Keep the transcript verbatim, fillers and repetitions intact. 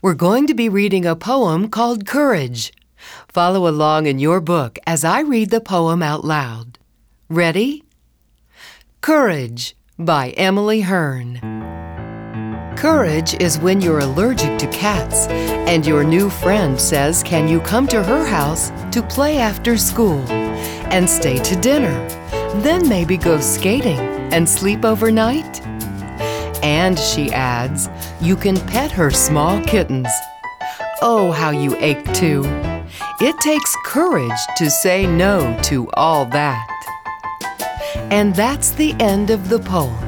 We're going to be reading a poem called Courage. Follow along in your book as I read the poem out loud. Ready? Courage by Emily Hearn. Courage is when you're allergic to cats and your new friend says, can you come to her house to play after school and stay to dinner, then maybe go skating and sleep overnight? And she adds, you can pet her small kittens. Oh, how you ache too. It takes courage to say no to all that. And that's the end of the poem.